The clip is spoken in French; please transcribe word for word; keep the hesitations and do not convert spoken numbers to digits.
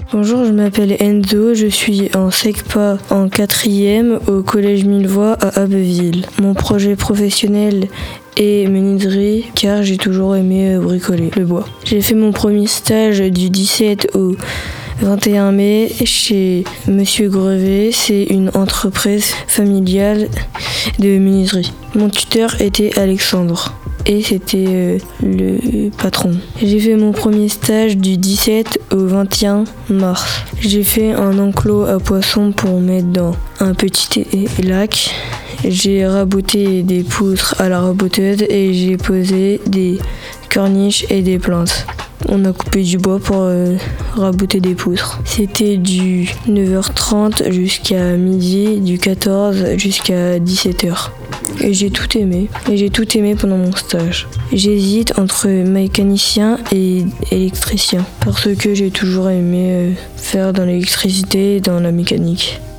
Bonjour, je m'appelle Enzo, je suis en SECPA en quatrième au collège Millevoye à Abbeville. Mon projet professionnel est menuiserie car j'ai toujours aimé bricoler le bois. J'ai fait mon premier stage du dix-sept au vingt et un mai chez Monsieur Grevet, c'est une entreprise familiale de menuiserie. Mon tuteur était Alexandre et c'était euh, le patron. J'ai fait mon premier stage du dix-sept au vingt et un mars. J'ai fait un enclos à poissons pour mettre dans un petit lac. J'ai raboté des poutres à la raboteuse et j'ai posé des corniches et des plantes. On a coupé du bois pour euh, raboter des poutres. C'était du neuf heures trente jusqu'à midi, du quatorze jusqu'à dix-sept heures. Et j'ai tout aimé. Et j'ai tout aimé pendant mon stage. J'hésite entre mécanicien et électricien parce que j'ai toujours aimé euh, faire dans l'électricité et dans la mécanique.